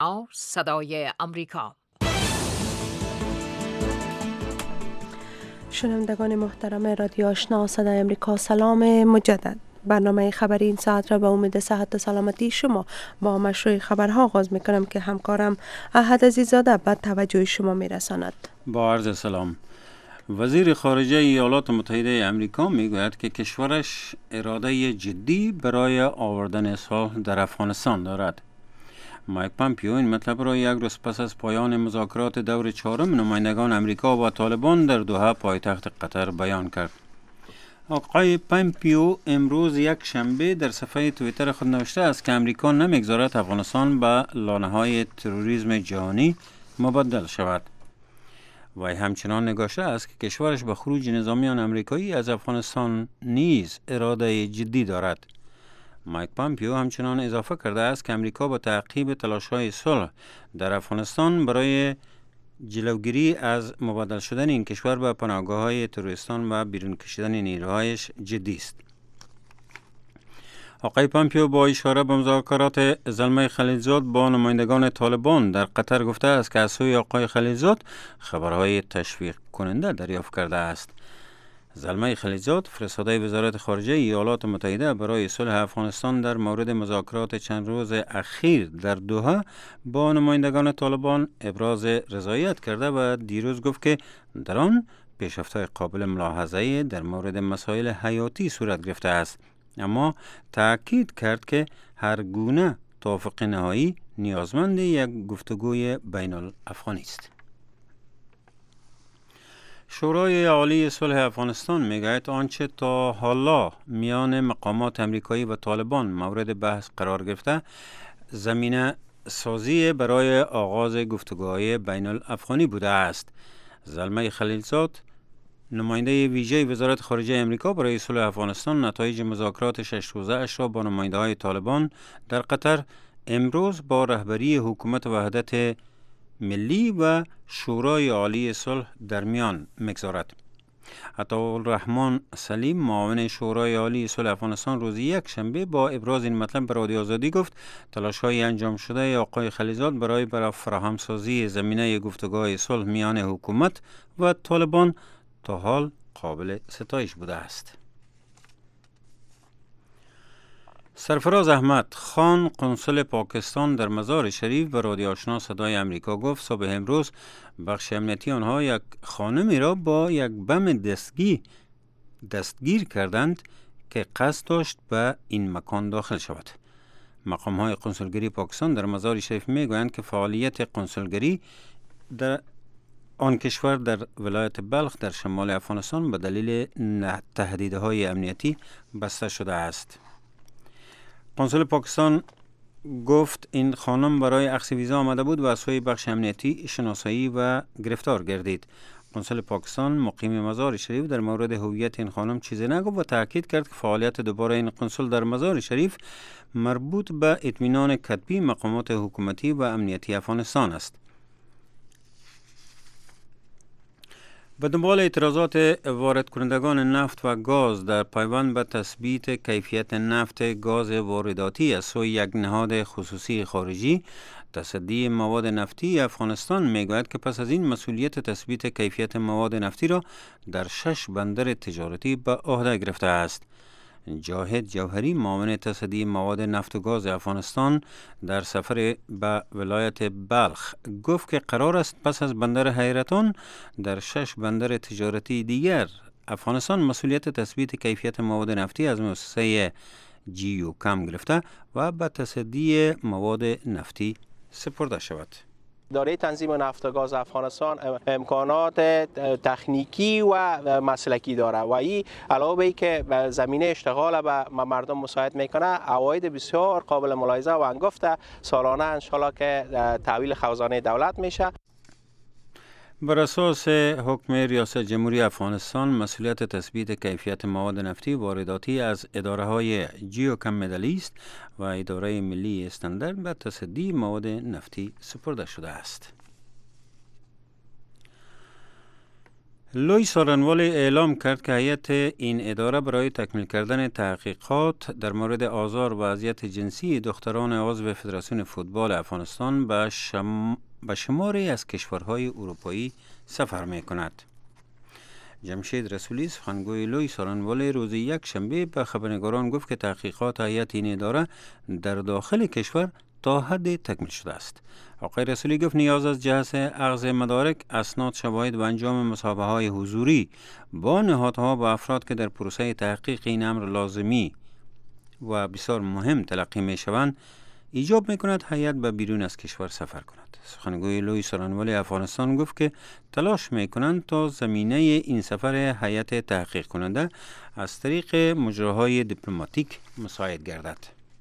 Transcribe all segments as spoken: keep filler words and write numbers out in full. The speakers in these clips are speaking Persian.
صدای امریکا. شنوندگان محترم رادیو آشنا صدای امریکا، سلام مجدد. برنامه خبری این ساعت را به امید صحت و سلامتی شما با مشروع خبرها آغاز میکنم که همکارم احد عزیزاده به توجه شما میرساند. با عرض سلام. وزیر خارجه ایالات متحده امریکا میگوید که کشورش اراده جدی برای آوردن صلح در افغانستان دارد. مایک پامپیو این مطلب را یک روز پس از پایان مذاکرات دور چهارم نمایندگان امریکا و طالبان در دوحه پایتخت قطر بیان کرد. آقای پامپیو امروز یک شنبه در صفحه توییتر خود نوشته است که امریکا نمیگذارد افغانستان به لانه‌های تروریسم جهانی مبدل شود. وی همچنان نگاشته است که کشورش به خروج نظامیان امریکایی از افغانستان نیز اراده جدی دارد. مایک پامپیو همچنان اضافه کرده است که امریکا با تعقیب تلاش‌های صلح در افغانستان برای جلوگیری از مبادل شدن این کشور به پناهگاه‌های تروریستان و بیرون کشیدن نیروهایش جدی است. آقای پامپیو با اشاره به مذاکرات زلمه خلیلزاد با نمایندگان طالبان در قطر گفته است که از سوی آقای خلیلزاد خبرهای تشویق کننده دریافت کرده است. زلمه خلیلزاد فرستاده وزارت خارجه ایالات متحده برای صلح افغانستان در مورد مذاکرات چند روز اخیر در دوحه با نمایندگان طالبان ابراز رضایت کرده و دیروز گفت که در آن پیشرفت‌های قابل ملاحظه‌ای در مورد مسائل حیاتی صورت گرفته است، اما تأکید کرد که هر گونه توافق نهایی نیازمند یک گفتگوی بین الافغانی است. شورای عالی صلح افغانستان میگوید آنچه تا حالا میان مقامات امریکایی و طالبان مورد بحث قرار گرفته زمینه سازی برای آغاز گفتگوهای بین الافغانی بوده است. زلمه خلیلزاد نماینده ویژه وزارت خارجه امریکا برای صلح افغانستان نتایج مذاکرات شش روزه اش را با نماینده‌های طالبان در قطر امروز با رهبری حکومت وحدت ملی و شورای عالی صلح در میان میگذارد. عطاالرحمن سلیم معاون شورای عالی صلح افغانستان روز یک شنبه با ابراز این مطلب به رادیو آزادی گفت تلاش‌های انجام شده آقای خلیلزاد برای برای فراهمسازی زمینه گفتگوهای صلح میان حکومت و طالبان تا حال قابل ستایش بوده است. سرفراز احمد خان قنصل پاکستان در مزار شریف به رادیو آشنا صدای امریکا گفت صبح امروز بخش امنیتی آنها یک خانمی را با یک بم دستگی دستگیر کردند که قصد داشت به این مکان داخل شود. مقام‌های قنصلگری پاکستان در مزار شریف میگویند که فعالیت قنصلگری در آن کشور در ولایت بلخ در شمال افغانستان به دلیل تهدیدهای امنیتی بسته شده است. قنصل پاکستان گفت این خانم برای اخذ ویزا آمده بود و از سوی بخش امنیتی شناسایی و گرفتار گردید. قنصل پاکستان مقیم مزار شریف در مورد هویت این خانم چیزی نگفت و تاکید کرد که فعالیت دوباره این قنصل در مزار شریف مربوط به اطمینان کتبی مقامات حکومتی و امنیتی افغانستان است. به دنبال اعتراضات وارد کنندگان نفت و گاز در پیوند به تثبیت کیفیت نفت گاز وارداتی از سوی یک نهاد خصوصی خارجی، تصدی مواد نفتی افغانستان میگوید که پس از این مسئولیت تثبیت کیفیت مواد نفتی را در شش بندر تجارتی به عهده گرفته است. جاهد جوهری معاون تصدی مواد نفت و گاز افغانستان در سفر به ولایت بلخ گفت که قرار است پس از بندر حیرتان در شش بندر تجارتی دیگر افغانستان مسئولیت تثبیت کیفیت مواد نفتی از مؤسسه جیو کم گرفته و به تصدی مواد نفتی سپرده شود. اداره تنظیم نفت و گاز افغانستان امکانات تکنیکی و مسلکی داره و این علاوه بر که زمینه اشتغال به مردم مساعد میکنه، عواید بسیار قابل ملاحظه و انگفت سالانه ان شاءالله که تحویل خزانه دولت میشه. بر اساس حکم ریاست جمهوری افغانستان مسئولیت تثبیت کیفیت مواد نفتی وارداتی از اداره های جیوکم مدلی است و اداره ملی استاندارد به تصدی مواد نفتی سپرده شده است. لوی سارنوالی اعلام کرد که هیئت این اداره برای تکمیل کردن تحقیقات در مورد آزار و اذیت جنسی دختران عضو فدراسیون فوتبال افغانستان به شم... به شماری از کشورهای اروپایی سفر می کند. جمشید رسولی سخنگوی لوی سارنوالی روز یک شنبه به خبرنگاران گفت که تحقیقات هیئت این اداره در داخل کشور تا حد تکمیل شده است. آقای رسولی گفت نیاز از جهت اخذ مدارک، اسناد، شواهد و انجام مصاحبه های حضوری با نهادها و افراد که در پروسه تحقیق این امر لازمی و بسیار مهم تلقی می شوند ایجاب می کند هیئت به بیرون از کشور سفر کند. سخنگوی لوی سارنوالی افغانستان گفت که تلاش می کنند تا زمینه این سفر هیئت تحقیق کننده از طریق مجراهای دیپلماتیک مساعد گردد.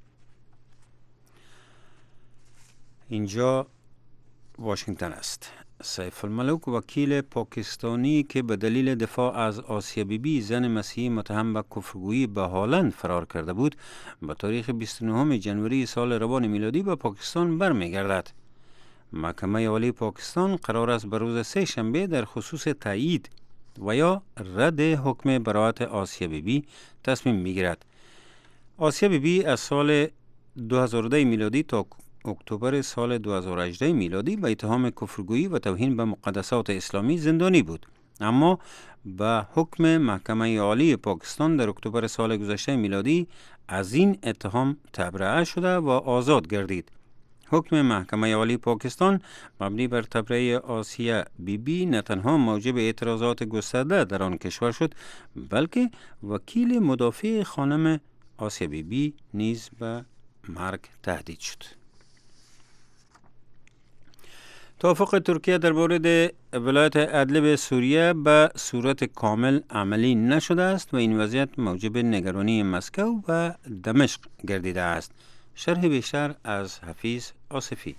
اینجا واشنگتن است. سیف الملک وکیل پاکستانی که به دلیل دفاع از آسیا بیبی زن مسیحی متهم به کفرگویی به هالند فرار کرده بود به تاریخ بیست و نهم ژانویه سال روان میلادی به پاکستان برمیگردد. محکمه عالی پاکستان قرار است به روز سه شنبه در خصوص تایید و یا رد حکم براءت آسیا بیبی تصمیم میگیرد. آسیا بیبی از سال دو هزار و ده میلادی تا اکتبر سال دو هزار و هجده میلادی به اتهام کفرگویی و توهین به مقدسات اسلامی زندانی بود، اما به حکم محکمه عالی پاکستان در اکتبر سال گذشته میلادی از این اتهام تبرئه شده و آزاد گردید. حکم محکمه عالی پاکستان مبنی بر تبرئه آسیا بیبی نه تنها موجب اعتراضات گسترده در آن کشور شد، بلکه وکیل مدافع خانم آسیا بیبی نیز به مرگ تهدید شد. توافق ترکیه در مورد ولایت ادلب سوریه به صورت کامل عملی نشده است و این وضعیت موجب نگرانی مسکو و دمشق گردیده است. شرح بیشتر از حفیظ آصفی.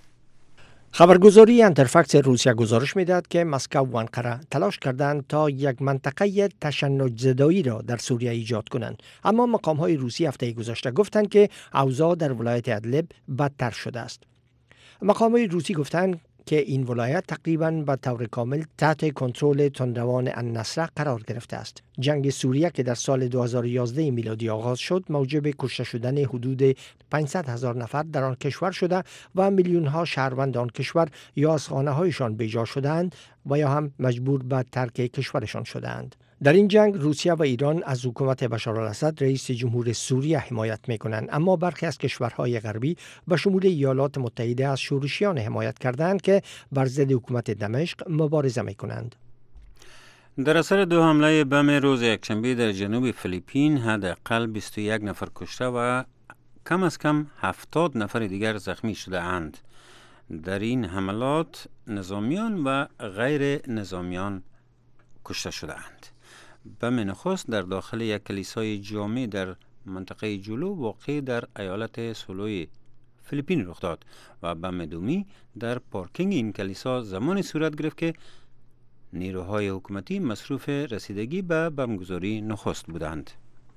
خبرگزاری انترفکس روسیه گزارش می‌دهد که مسکو و انقره تلاش کردند تا یک منطقه تشنج زدایی را در سوریه ایجاد کنند، اما مقام‌های روسی هفته گذشته گفتند که اوضاع در ولایت ادلب بدتر شده است. مقام‌های روسی گفتند که این ولایت تقریباً به طور کامل تحت کنترل تندروان النصره قرار گرفته است. جنگ سوریه که در سال دو هزار و یازده میلادی آغاز شد موجب کشته شدن حدود پانصد هزار نفر در آن کشور شده و میلیون ها شهروند آن کشور یا از خانه هایشان بیجا شدند و یا هم مجبور به ترک کشورشان شدند. در این جنگ روسیه و ایران از حکومت بشار الاسد رئیس جمهور سوریه حمایت می‌کنند، اما برخی از کشورهای غربی به شمول ایالات متحده از شورشیان حمایت کردند که بر ضد حکومت دمشق مبارزه می‌کنند. در اثر دو حمله بم روز یکشنبه در جنوب فیلیپین حداقل بیست و یک نفر کشته و کم از کم هفتاد نفر دیگر زخمی شده اند. در این حملات نظامیان و غیر نظامیان کشته شده اند. بم نخست در داخل یک کلیسای جامع در منطقه جولو واقع در ایالت سولوی فیلیپین رخ داد و بم دومی در پارکینگ این کلیسا زمان صورت گرفت که نیروهای حکومتی مصروف رسیدگی به بمبگذاری نخست بودند.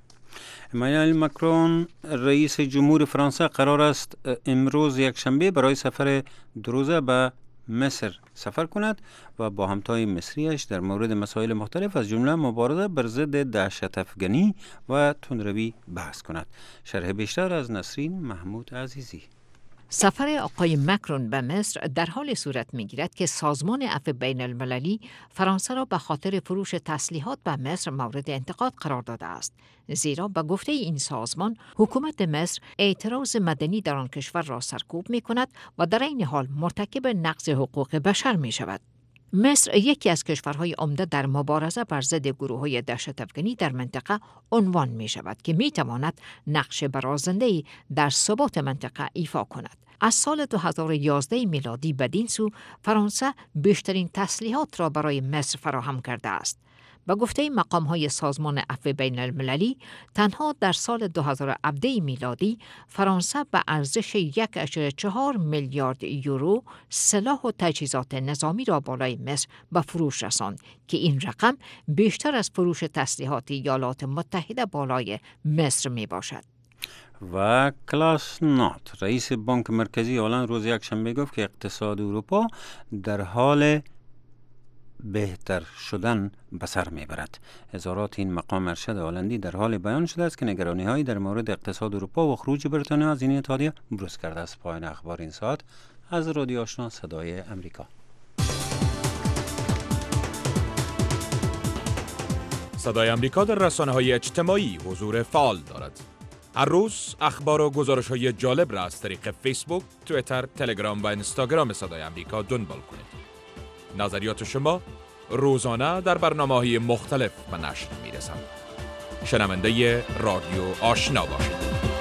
امانوئل ماکرون رئیس جمهور فرانسه قرار است امروز یک شنبه برای سفر دو روزه به مصر سفر کند و با همتای مصریش در مورد مسائل مختلف از جمله مبارزه بر ضد دهشت افغانی و تندروی بحث کند. شرح بیشتر از نسرین محمود عزیزی. سفر آقای مکرون به مصر در حال صورت می‌گیرد که سازمان عفو بین المللی فرانسه را به خاطر فروش تسلیحات به مصر مورد انتقاد قرار داده است، زیرا به گفته این سازمان حکومت مصر اعتراض مدنی در آن کشور را سرکوب می‌کند و در این حال مرتکب نقض حقوق بشر می‌شود. مصر یکی از کشورهای عمده در مبارزه بر ضد گروه‌های دهشت افغانی در منطقه عنوان می‌شود که می‌تواند نقش برازنده‌ای در ثبات منطقه ایفا کند. از سال دو هزار و یازده میلادی بدین سو فرانسه بیشترین تسلیحات را برای مصر فراهم کرده است. به گفته مقام‌های سازمان عفو بین المللی تنها در سال دو هزار و هفده میلادی فرانسه به ارزش یک و چهار میلیارد یورو سلاح و تجهیزات نظامی را بالای مصر به فروش رساند که این رقم بیشتر از فروش تسلیحات ایالات متحده بالای مصر می باشد. و کلاس نات رئیس بانک مرکزی هلند روز یک شنبه گفت که اقتصاد اروپا در حال بهتر شدن به سر میبرد. اظهارات این مقام ارشد هلندی در حال بیان شده است که نگرانی هایی در مورد اقتصاد اروپا و خروج بریتانیا از این اتحادیه بروز کرده است. پایان اخبار این ساعت از رادیو آشنا صدای امریکا. صدای امریکا در رسانه‌های اجتماعی حضور فعال دارد. هر روز اخبار و گزارش‌های جالب را از طریق فیسبوک، توییتر، تلگرام و اینستاگرام صدای امریکا دنبال کنید. نظریات شما روزانه در برنامه‌های مختلف به نشر می‌رسند. شنونده رادیو آشنا باشید.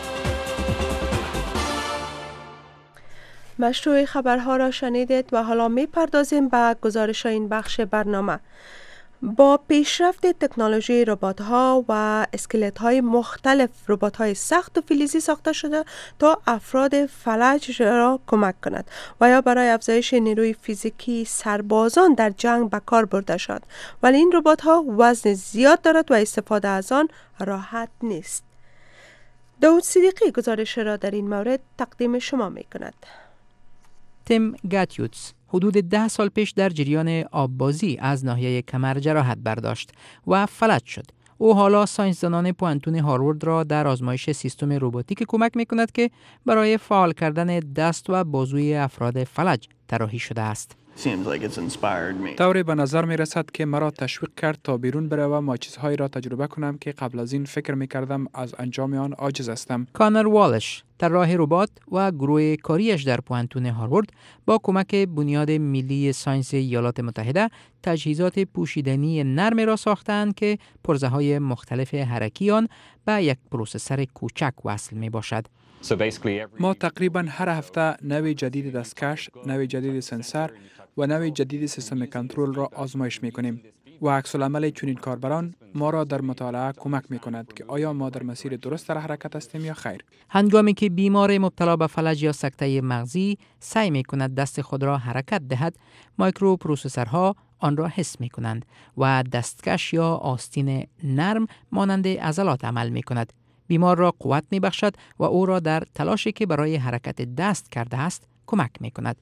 مشروع خبرها را شنیدید و حالا می‌پردازیم به گزارش این بخش برنامه. با پیشرفت تکنولوژی ربات‌ها و اسکلت‌های مختلف، ربات‌های سخت و فلزی ساخته شده تا افراد فلج را کمک کند و یا برای افزایش نیروی فیزیکی سربازان در جنگ به کار برده شد. ولی این ربات‌ها وزن زیاد دارد و استفاده از آن راحت نیست. داود صدیقی گزارش را در این مورد تقدیم شما می‌کند. تیم گاتیوتس حدود ده سال پیش در جریان آببازی از ناحیه کمر جراحت برداشت و فلج شد. او حالا ساینسدانان پوانتون هاروارد را در آزمایش سیستم روباتیک کمک می‌کند که برای فعال کردن دست و بازوی افراد فلج طراحی شده است. طوری به نظر می رسد که مرا تشویق کرد تا بیرون بروم و چیزهایی را تجربه کنم که قبل از این فکر می کردم از انجام آن عاجز هستم. کانر والش، طراح ربات و گروه کاریش در پوانتون هاروارد، با کمک بنیاد ملی ساینس ایالات متحده تجهیزات پوشیدنی نرم را ساختند که پرزه‌های مختلف حرکی آن به یک پروسسور کوچک وصل می باشد. ما تقریبا هر هفته نوع جدید دستکش، نوع جدید سنسور و نوع جدید سیستم کنترل را آزمایش می کنیم و عکس العمل چنین کاربران ما را در مطالعه کمک می کند که آیا ما در مسیر درست در حرکت هستیم یا خیر. هنگامی که بیمار مبتلا به فلج یا سکته مغزی سعی می کند دست خود را حرکت دهد، مایکرو پروسسورها آن را حس می کنند و دستکش یا آستین نرم مانند عضلات عمل می کند. بیمار را قوت می بخشد و او را در تلاشی که برای حرکت دست کرده است کمک می کند.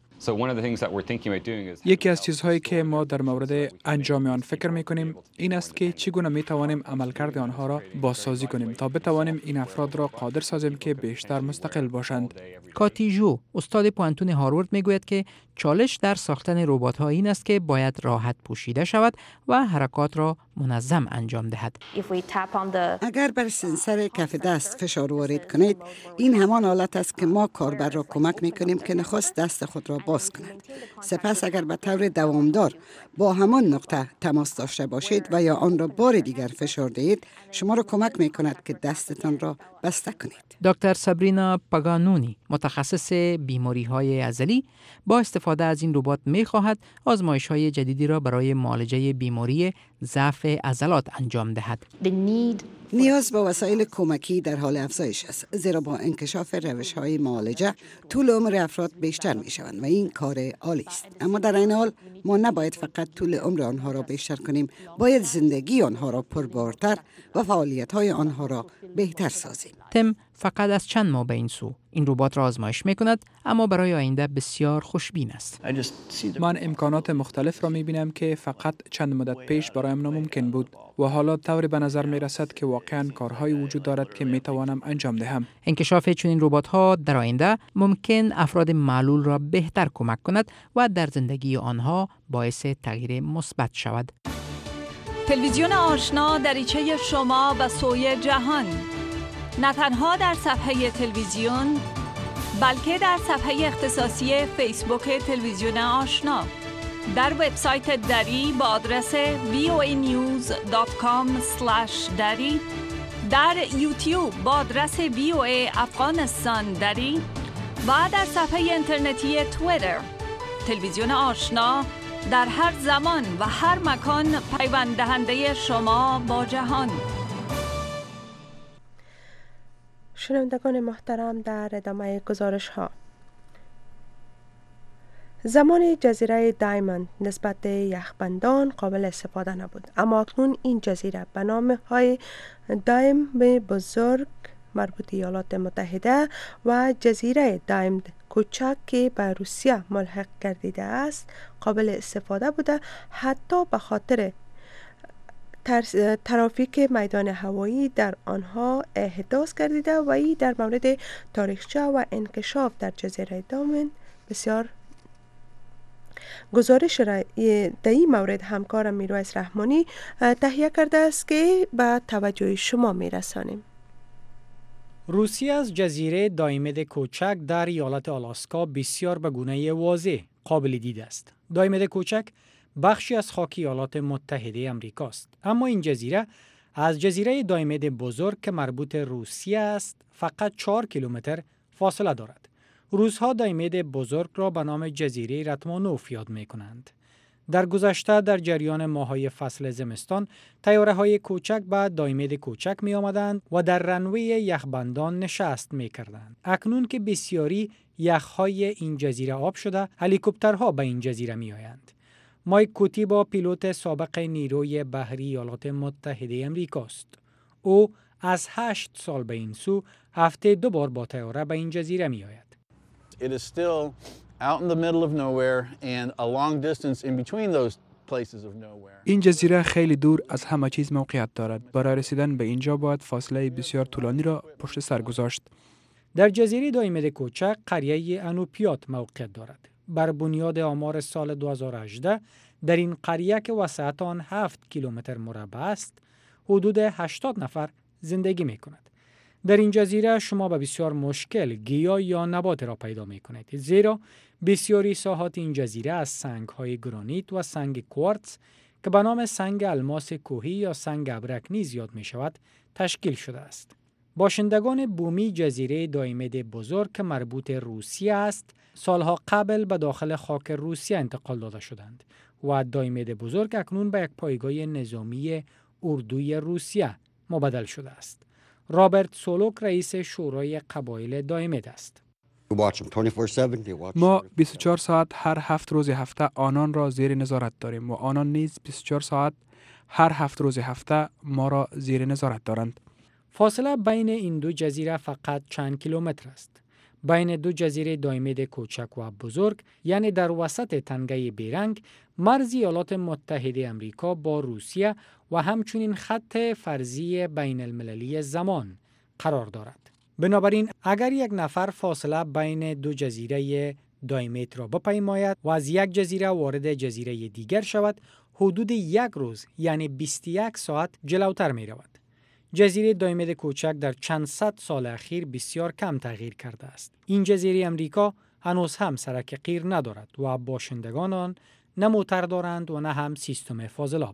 یکی از چیزهایی که ما در مورد انجام آن فکر می کنیم این است که چگونه می توانیم عملکرد آنها را بازسازی کنیم تا بتوانیم این افراد را قادر سازیم که بیشتر مستقل باشند. کاتی جو، استاد پوانتون هاروارد، می گوید که چالش در ساختن ربات‌ها این است که باید راحت پوشیده شود و حرکات را منظم انجام دهد. اگر بر سنسر کف دست فشار وارد کنید، این همان حالت است که ما کاربر را کمک می کنیم که نخست دست خود را باز کند. سپس اگر به طور دوامدار با همان نقطه تماس داشته باشید و یا آن را بار دیگر فشار دهید، شما را کمک می کند که دستتان را بسته کنید. دکتر سابرینا پاگانونی، متخصص بیماری‌های عضلی، با استفاده از این ربات می‌خواهد آزمایش‌های جدیدی را برای معالجه بیماری ضعف عضلات انجام دهد. نیاز به وسایل کمکی در حال افزایش است، زیرا با انکشاف روش‌های معالجه طول عمر افراد بیشتر می‌شوند و این کار عالی است. اما در این حال ما نباید فقط طول عمر آنها را بیشتر کنیم، باید زندگی آنها را پربارتر و فعالیت‌های آنها را بهتر سازیم. تم فقط از چند ماه به این سو این ربات را آزمایش می‌کند، اما برای آینده بسیار خوشبین است. من امکانات مختلف را می‌بینم که فقط چند مدت پیش برایم ناممکن بود و حالا طوری به نظر می‌رسد که واقعاً کارهایی وجود دارد که می‌توانم انجام دهم. انکشاف چنین ربات‌ها در آینده ممکن افراد معلول را بهتر کمک کند و در زندگی آنها باعث تغییر مثبت شود. تلویزیون آشنا دریچه شما به سوی جهان، نه تنها در صفحه تلویزیون بلکه در صفحه اختصاصی فیسبوک تلویزیون آشنا، در وبسایت دری با آدرس وی او ای نیوز دات کام اسلش دری، در یوتیوب با آدرس وی او ای افغانستان دری و در صفحه اینترنتی توییتر. تلویزیون آشنا در هر زمان و هر مکان پیوند دهنده شما با جهان. شنوندگان محترم، در ادامه گزارش ها، زمان جزیره دایموند نسبت به یخبندان قابل استفاده نبود، اما اکنون این جزیره به نام های دایم بزرگ مربوط ایالات متحده و جزیره دایمد کوچک که به روسیه ملحق گردیده است قابل استفاده بوده، حتی به خاطر ترافیک میدان هوایی در آنها احداث گردیده و این در مورد تاریخچه و انکشاف در جزیره دایمد بسیار گزارش را در این مورد همکارم میرویس رحمانی تهیه کرده است که به توجه شما میرسانیم. روسیه از جزیره دایمد کوچک در ایالت آلاسکا بسیار به گونه واضح قابل دید است. دایمد کوچک بخشی از خاک ایالات متحده امریکا است، اما این جزیره از جزیره دایمد بزرگ که مربوط روسیه است فقط چهار کیلومتر فاصله دارد. روس‌ها دایمد بزرگ را به نام جزیره رتمانوف یاد می‌کنند. در گذشته در جریان ماه‌های فصل زمستان طیاره‌های کوچک به دایمد کوچک می آمدند و در رنوی یخبندان نشست می کردند. اکنون که بسیاری یخ‌های این جزیره آب شده، هلیکوپترها به این جزیره می آیند. مایک کوتی با پیلوت سابق نیروی بحری ایالات متحده امریکا است. او از هشت سال به این سو هفته دو بار با طیاره به این جزیره می آید. It is still out in the middle of nowhere and a long distance in between those places of nowhere. این جزیره خیلی دور از همه چیز موقعیت دارد. برای رسیدن به اینجا باید فاصله بسیار طولانی را پشت سر گذاشت. در جزیره دایمد کوچک قریه انوپیات موقعیت دارد. بر بنیاد آمار سال دو هزار و هجده در این قریه که وسعت آن هفت کیلومتر مربع است، حدود هشتاد نفر زندگی می کند. در این جزیره شما به بسیار مشکل گیاه یا نبات را پیدا می کنید، زیرا بسیاری ساحات این جزیره از سنگ های گرانیت و سنگ کوارتز که به نام سنگ الماس کوهی یا سنگ ابرک نیز یاد می شود تشکیل شده است. باشندگان بومی جزیره دایمد بزرگ که مربوط روسیه است، سالها قبل به داخل خاک روسیه انتقال داده شدند و دایمد بزرگ اکنون به یک پایگاه نظامی اردوی روسیه مبدل شده است. رابرت سولوک رئیس شورای قبایل دایمد است. ما بیست و چهار ساعت هر هفت روز هفته آنان را زیر نظارت داریم و آنان نیز بیست و چهار ساعت هر هفت روز هفته ما را زیر نظارت دارند. فاصله بین این دو جزیره فقط چند کیلومتر است. بین دو جزیره دایمد کوچک و بزرگ، یعنی در وسط تنگه بیرنگ، مرز ایالات متحده امریکا با روسیه و همچنین خط فرضی بین المللی زمان قرار دارد. بنابراین اگر یک نفر فاصله بین دو جزیره دایمد را بپیماید و از یک جزیره وارد جزیره دیگر شود، حدود یک روز یعنی بیست و یک ساعت جلوتر می رود. جزیره دایمد کوچک در چند صد سال اخیر بسیار کم تغییر کرده است. این جزیره امریکا هنوز هم سرک قیر ندارد و باشندگان آن نه موتر دارند و نه هم سیستم فاضلاب.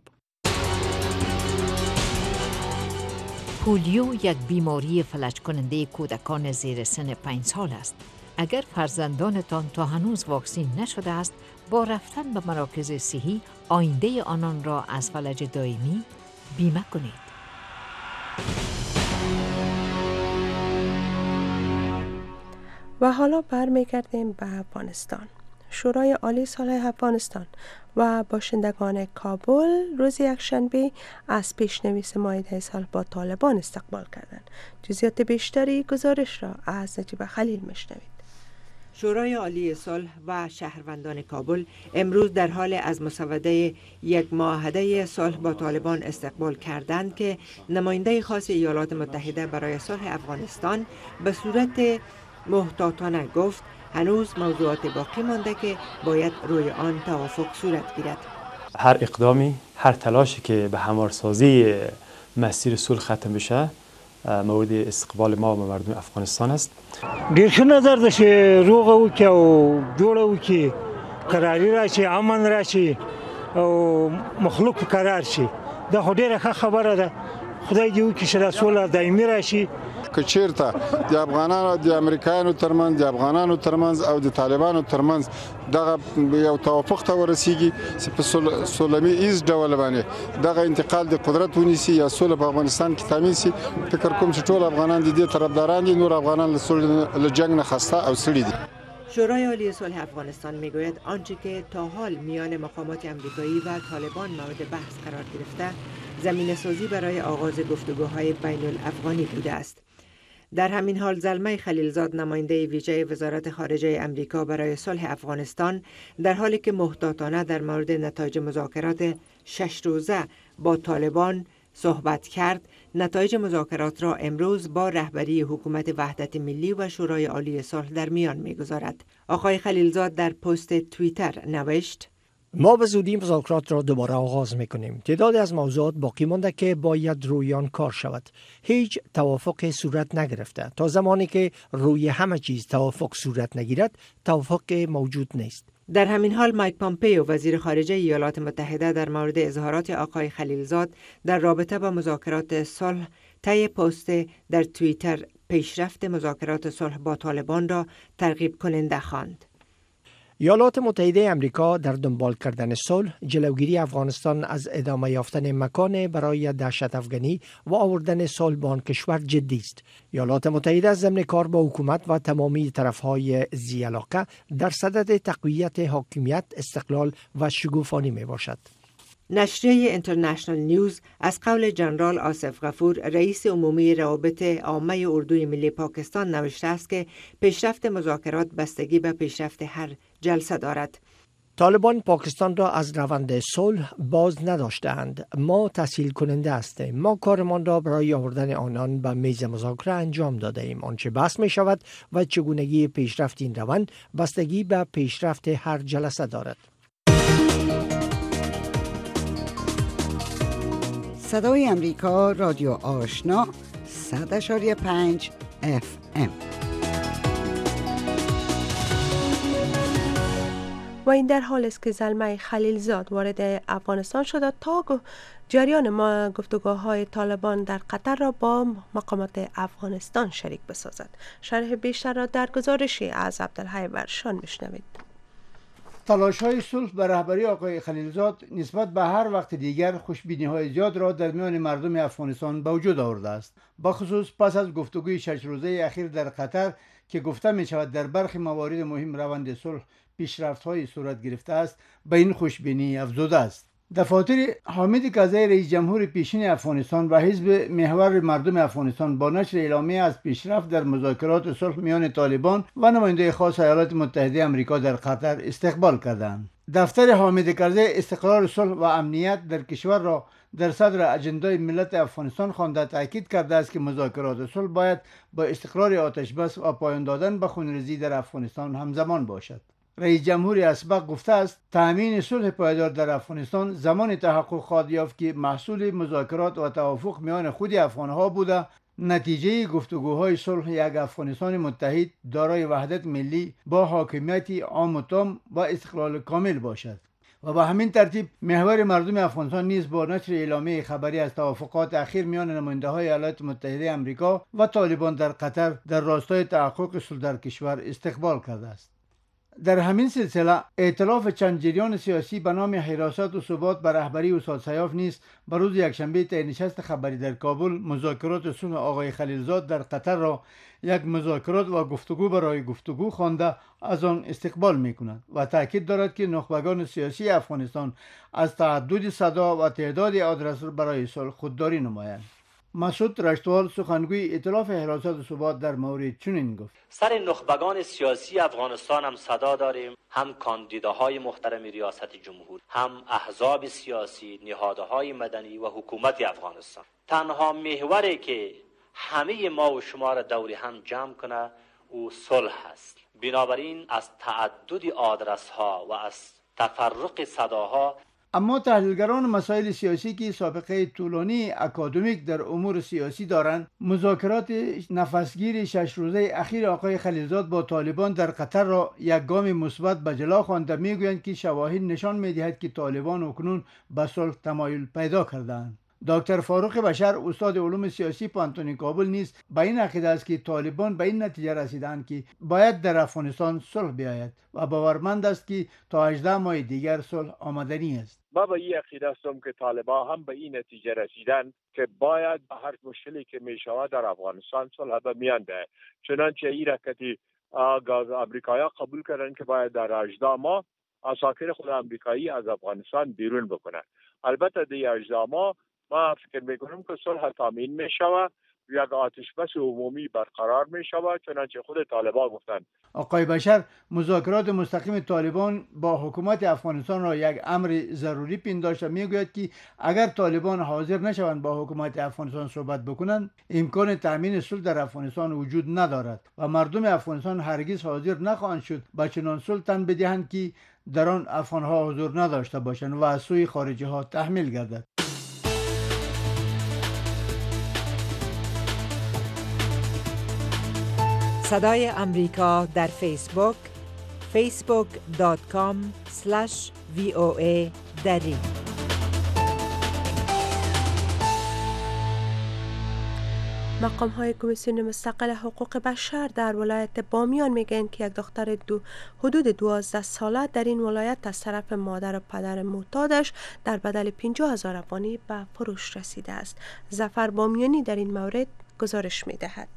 پولیو یک بیماری فلج کننده کودکان زیر سن پنج سال است. اگر فرزندانتان تا هنوز واکسین نشده است، با رفتن به مراکز صحی آینده آنان را از فلج دائمی بیمه کنید. و حالا برمیگردیم به افغانستان. شورای عالی صلح افغانستان و باشندگان کابل روز یکشنبه از پیشنویس معاهده صلح با طالبان استقبال کردند. جزئیات بیشتری گزارش را از نجیب خلیل میشنوید. شورای عالی صلح و شهروندان کابل امروز در حال از مسوده یک معاهده صلح با طالبان استقبال کردند که نماینده خاص ایالات متحده برای صلح افغانستان به صورت محتاطانه گفت هنوز موضوعات باقی مانده که باید روی آن توافق صورت گیرد. هر اقدامی، هر تلاشی که به همارسازی مسیر صلح ختم بشه مورد استقبال ما و مردم افغانستان است. ډیر ښه نظر ده چې روغه وکړي او جوړه وکړي، قراري راشي، امن راشي او مخلوق قرار شي. دا خو ډیره ښه خبره ده. خدای دې وکړي چې دا سوله دایمي راشي. که چیرته د افغانانو د امریکایانو ترمنځ د افغانانو ترمنځ او د طالبانو ترمنځ دغه یو توافق ته ورسیږي چې په سولمي ایز ډول باندې دغه انتقال د قدرت ونیسي یا سوله په افغانستان کې تامین شي، فکر کوم چې ټول افغانان د دې طرفداران دي، نور افغانان له جنگ نه خسته او ستړي دي. شورای عالی صلح افغانستان میگوید آنچه که تا حال میان مقامات امریکایی و طالبان مورد بحث قرار گرفته زمینه سازی برای آغاز گفتگوهای بین الافغانی بوده است. در همین حال زلمه خلیلزاد نماینده ویژه وزارت خارجه امریکا برای صلح افغانستان در حالی که محتاطانه در مورد نتایج مذاکرات شش روزه با طالبان صحبت کرد، نتایج مذاکرات را امروز با رهبری حکومت وحدت ملی و شورای عالی صلح در میان می‌گذارد. آقای خلیلزاد در پست توییتر نوشت: ما به زودی مذاکرات را دوباره آغاز میکنیم. تعدادی از موضوعات باقی مانده که باید روی آن کار شود. هیچ توافق صورت نگرفته. تا زمانی که روی همه چیز توافق صورت نگیرد، توافق موجود نیست. در همین حال مایک پامپئو وزیر خارجه ایالات متحده در مورد اظهارات آقای خلیلزاد در رابطه با مذاکرات صلح طی پست در توییتر پیشرفت مذاکرات صلح با طالبان را ترغیب کننده خواند. ایالات متحده آمریکا در دنبال کردن صلح، جلوگیری افغانستان از ادامه یافتن مکان برای دهشت افغانی و آوردن صلح به آن کشور جدی است. ایالات متحده ضمن کار با حکومت و تمامی طرفهای ذی علاقه در صدد تقویت حاکمیت، استقلال و شگوفانی می باشد. نشریه اینترنشنال نیوز از قول جنرال آصف غفور رئیس عمومی روابط عامه اردوی ملی پاکستان نوشته است که پیشرفت مذاکرات بستگی به پیشرفت هر جلسه دارد. طالبان پاکستان را از روند صلح باز نداشتند. ما تسهیل کننده هستیم. ما کارمان را برای آوردن آنان به میز مذاکره انجام داده ایم. آنچه بحث می شود و چگونگی پیشرفت این روند بستگی به پیشرفت هر جلسه دارد. صدای امریکا، رادیو آشنا، صد اشاری پنج اف ام. و این در حال است که زلمه خلیلزاد وارد افغانستان شده تا جریان ما گفتگوهای طالبان در قطر را با مقامات افغانستان شریک بسازد. شرح بیشتر را در گزارشی از عبدالحی ورشان میشنوید. تلاش های صلح به رهبری آقای خلیلزاد نسبت به هر وقت دیگر خوشبینی های زیاد را در میان مردم افغانستان به وجود آورده است، با خصوص پس از گفتگوی شش روزه اخیر در قطر که گفته می شود در برخی موارد مهم روند صلح پیشرفت های صورت گرفته است، به این خوشبینی افزوده است. دفاتر حامد کرزی رئیس جمهور پیشین افغانستان و حزب محور مردم افغانستان با نشر اعلامیه از پیشرفت در مذاکرات صلح میان طالبان و نماینده خاص ایالات متحده آمریکا در قطر استقبال کردند. دفتر حامد کرزی استقرار صلح و امنیت در کشور را در صدر اجندای ملت افغانستان خوانده تاکید کرده است که مذاکرات صلح باید با استقرار آتش بس و پایان دادن به خونریزی در افغانستان همزمان باشد. رئیس جمهور اسبق گفته است تأمین صلح پایدار در افغانستان زمان تحقق خواهد یافت که محصول مذاکرات و توافق میان خود افغانها بوده، نتیجه گفتگوهای صلح یک افغانستان متحد دارای وحدت ملی با حاکمیت عام و تام و استقلال کامل باشد. و به همین ترتیب محور مردم افغانستان نیز با نشر اعلامیه خبری از توافقات اخیر میان نماینده های ایالات متحده آمریکا و طالبان در قطر در راستای تحقق صلح در کشور استقبال کرده است. در همین سلسله ائتلاف چند جریان سیاسی به نام حراست و ثبات به رهبری استاد سیاف نیز به روز یکشنبه طی نشست خبری در کابل مذاکرات صلح آقای خلیلزاد در قطر را یک مذاکرات و گفتگو برای گفتگو خوانده از آن استقبال می‌کند و تاکید دارد که نخبگان سیاسی افغانستان از تعدد صدا و تعداد آدرس برای صلح خودداری نمایند. مسعود رشتوال سخنگوی ائتلاف حراست و ثبات در مورد چنین گفت: سر نخبگان سیاسی افغانستان هم صدا داریم، هم کاندیداهای محترم ریاست جمهور، هم احزاب سیاسی، نهادهای مدنی و حکومت افغانستان. تنها محوری که همه ما و شما را دور هم جمع کنه او صلح است. بنابراین از تعدد آدرس ها و از تفرق صداها. اما تحلیلگران مسائل سیاسی که سابقه طولانی اکادمیک در امور سیاسی دارند، مذاکرات نفسگیر شش روزه اخیر آقای خلیلزاد با طالبان در قطر را یک گام مثبت به جلو خوانده میگویند که شواهد نشان میدهد که طالبان اکنون به صلح تمایل پیدا کردند. دکتر فاروق بشر استاد علوم سیاسی پانتون کابل نیز به این عقیده است که طالبان به این نتیجه رسیدند که باید در افغانستان صلح بیاید و باورمند است که تا هجده ماه دیگر صلح آمدنی است. ما به این عقیده هستم که طالبان هم به این نتیجه رسیدند که باید به هر مشکلی که می شود در افغانستان صلح به میان دهد. چنانچه این رکتی امریکایی‌ها قبول کردند که باید در هجده ماه اساکر خود امریکایی از افغانستان بیرون بکنند. البته در هجده ماه ما فکر میکنم که صلح تامین می شود یک آتش بس عمومی برقرار می شود، چنانچه خود طالبان گفتند. آقای بشر، مذاکرات مستقیم طالبان با حکومت افغانستان را یک امر ضروری پنداشته. میگوید که اگر طالبان حاضر نشوند با حکومت افغانستان صحبت بکنند، امکان تامین صلح در افغانستان وجود ندارد و مردم افغانستان هرگز حاضر نخواهند شد به چنان صلح تن بدهند که در آن افغانها حضور نداشته باشند و از سوی خارجی ها تحمیل گردد. صدای امریکا در فیسبوک فیسبوک دات کام اسلش وی او ای دری. مقام های کمیسیون مستقل حقوق بشر در ولایت بامیان میگن که یک دختر دو حدود دوازده ساله در این ولایت از طرف مادر و پدر معتادش در بدل پنجاه هزار افغانی به فروش رسیده است. ظفر بامیانی در این مورد گزارش میدهد.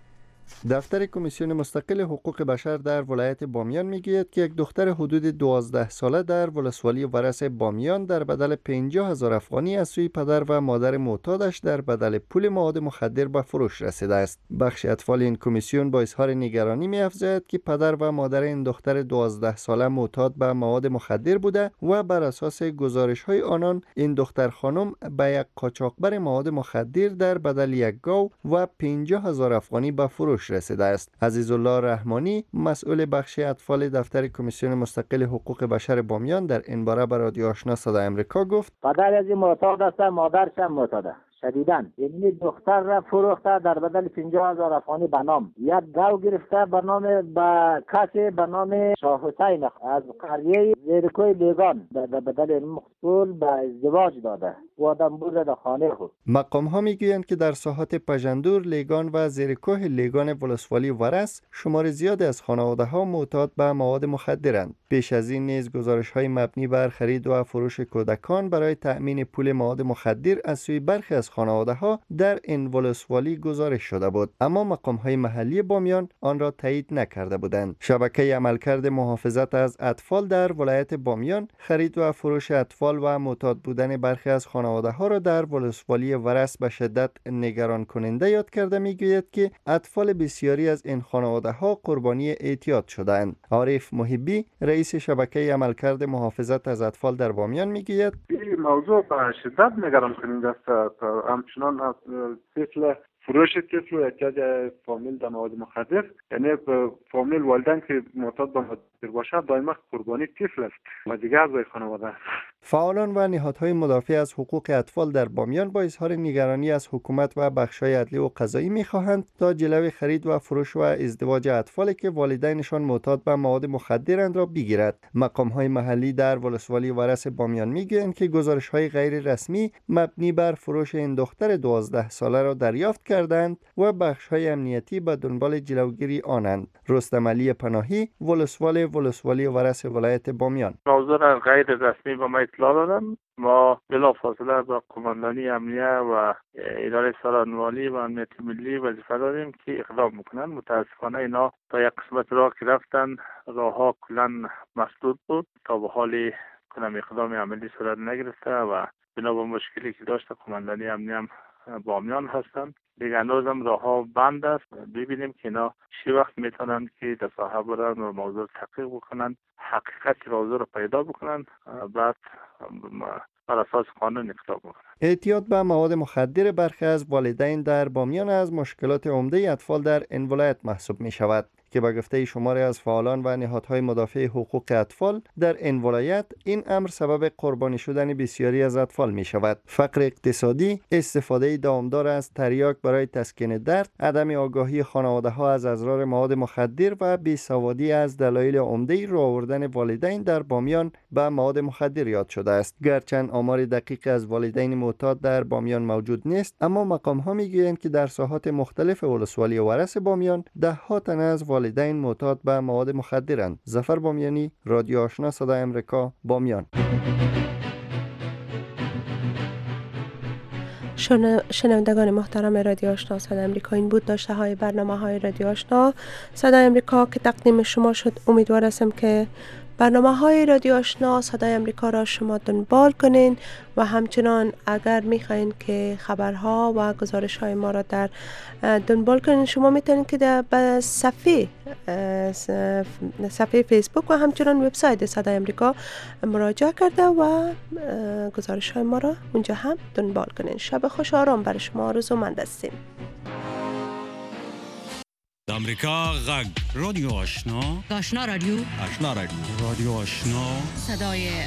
دفتر کمیسیون مستقل حقوق بشر در ولایت بامیان میگوید که یک دختر حدود دوازده ساله در ولسوالی ورس بامیان در بدل پنجاه هزار افغانی از سوی پدر و مادر معتادش در بدل پول مواد مخدر به فروش رسیده است. بخش اطفال این کمیسیون با اظهار نگرانی می‌افزاید که پدر و مادر این دختر دوازده ساله معتاد به مواد مخدر بوده و بر اساس گزارش‌های آنان این دختر خانم به یک قاچاقبر مواد مخدر در بدل یک گاو و پنجاه هزار افغانی به فروش رسیده است. عزیزالله رحمانی مسئول بخش اطفال دفتر کمیسیون مستقل حقوق بشر بامیان در این باره به رادیو آشنا صدای امریکا گفت: پدر از این معتاد است، مادرش هم معتاده شدیدن. این دختر را فروخته در بدل پنجاه هزار افغانی به نام. یک گاو گرفته به نام به کسی به نام شاه حسین از قریه زیرکوی لیگان در بدل مقصول به ازدواج داده و آدم برده در خانه خود. مقام ها میگویند که در ساحات پژندور، لیگان و زیرکوه لیگان ولسوالی ورس شمار زیادی از خانواده ها معتاد به مواد مخدرند. پیش از این نیز گزارش های مبنی بر خرید و فروش کودکان برای تأمین پول مواد مخدر از سوی برخی از خانواده ها در این ولسوالی گزارش شده بود، اما مقام های محلی بامیان آن را تایید نکرده بودند. شبکه عملکرد محافظت از اطفال در ولایت بامیان خرید و فروش اطفال و معتاد بودن برخی از خانواده ها را در ولسوالی ورس به شدت نگران کننده یاد کرده میگوید که اطفال بسیاری از این خانواده ها قربانی اعتیاد شدند. عارف محبی رئیس شبکه عملکرد محافظت از اطفال در بامیان میگوید: این موضوع به شدت نگران کننده است. همچنان از طفل فروش طفل و احتیاج فامیل در مواد مخدر، یعنی فامیل والدین که معتاد به مخدر باشد دائما قربانی طفل است و دیگر اعضای خانواده است. فعالان و نهادهای مدافع از حقوق اطفال در بامیان با اظهار نگرانی از حکومت و بخش‌های عدلی و قضایی می‌خواهند تا جلوی خرید و فروش و ازدواج اطفالی که والدینشان معتاد به مواد مخدرند را بگیرد. مقام‌های محلی در ولسوالی ورس بامیان می‌گویند که گزارش‌های غیر رسمی مبنی بر فروش این دختر دوازده ساله را دریافت کردند و بخش‌های امنیتی به دنبال جلوگیری آنند. رستم علی پناهی، ولسوال ولسوالی ورس ولایت بامیان: موضوع غیر رسمی با ما اطلاع دادن. ما بلافاصله با قماندانی امنیه و اداره سالانمالی و امنیت ملی وظیفه داریم که اقدام میکنن. متاسفانه اینا تا یک قسمت راه که رفتن راه ها کلا مسدود بود، تا به حال کنم اقدام عملی صورت نگرفته و بنا به مشکلی که داشته قماندانی امنیه هم بامیان هستند. دیگه هنوزم راه ها بند است. ببینیم که اینا چی وقت میتونن که در ساحه برن و موضوع تحقیق بکنن، حقیقت موضوع رو پیدا بکنن، بعد بر اساس قانون اقدام بکنن. اعتیاد به مواد مخدر برخی از والدین در بامیان از مشکلات عمده اطفال در این ولایت محسوب می شود که با گفته شماری از فعالان و نهادهای مدافع حقوق اطفال در این ولایت این امر سبب قربانی شدن بسیاری از اطفال می شود. فقر اقتصادی، استفاده دامدار از تریاک برای تسکین درد، عدم آگاهی خانواده ها از اضرار مواد مخدر و بیسوادی از دلایل عمده راه آوردن والدین در بامیان به مواد مخدر یاد شده است. گرچند آمار دقیق از والدین معتاد در بامیان موجود نیست، اما مقام ها میگویند که در ساحات مختلف ولسوالی ورس بامیان ده ها تن از والدین معتاد به مواد مخدرند. ظفر بامیانی، رادیو آشنا صدای امریکا، بامیان. شنوندگان محترم رادیو آشنا صدای امریکا، این بود داشته های برنامه های رادیو آشنا صدای امریکا که تقدیم شما شد. امیدوار هستم که برنامه های رادیو آشنا صدای امریکا را شما دنبال کنین و همچنان اگر میخواین که خبرها و گزارش های ما را در دنبال کنین، شما میتونین که در صفحه صفحه فیسبوک و همچنان وبسایت صدای امریکا مراجعه کرده و گزارش های ما را اونجا هم دنبال کنین. شب خوش آرام برای شما آرزومند هستیم. امریکا غږ رادیو آشنا، آشنا رادیو، آشنا رادیو، رادیو آشنا، صدای